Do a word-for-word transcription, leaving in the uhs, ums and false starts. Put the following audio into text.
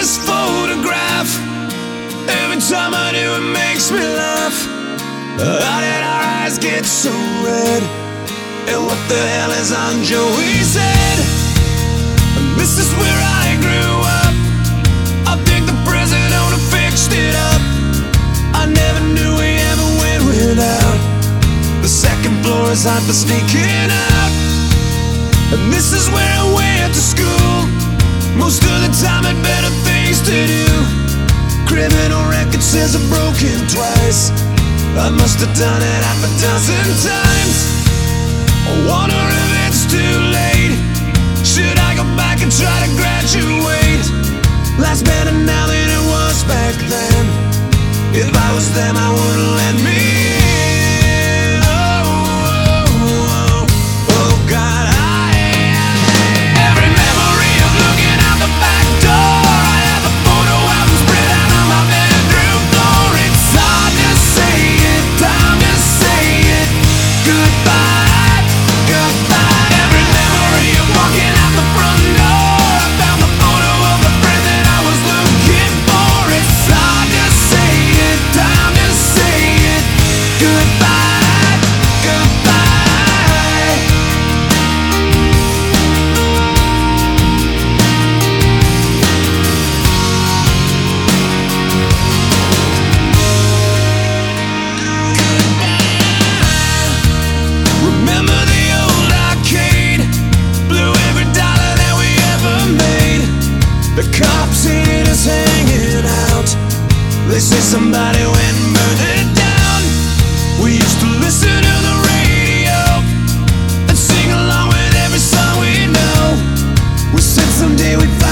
this photograph. Every time I do, it makes me laugh. How did our eyes get so red? And what the hell is on Joey's head? This is where I grew up. I think the present owner fixed it up. I never knew we ever went without. The second floor is hot for sneaking out. And this is where I went to school. Most of the time had better things to do. Criminal record says I've broken twice. I must have done it half a dozen times. I wonder if it's too late. Should I go back and try to graduate? Life's better now than it was back then. If I was them, I wouldn't let me in. Oh, oh, oh, oh God, I every memory of looking out the back door. I have a photo album spread out on my bedroom floor. It's hard to say it, time to say it. Goodbye, goodbye. Every memory of walking out the front door. I found the photo of the friend that I was looking for. It's hard to say it, time to say it. Goodbye, goodbye. Remember the old arcade? Blew every dollar that we ever made. The cops seen us hanging out. They say somebody went and burned it down. We used to listen to the radio and sing along with every song we know. We said someday we'd find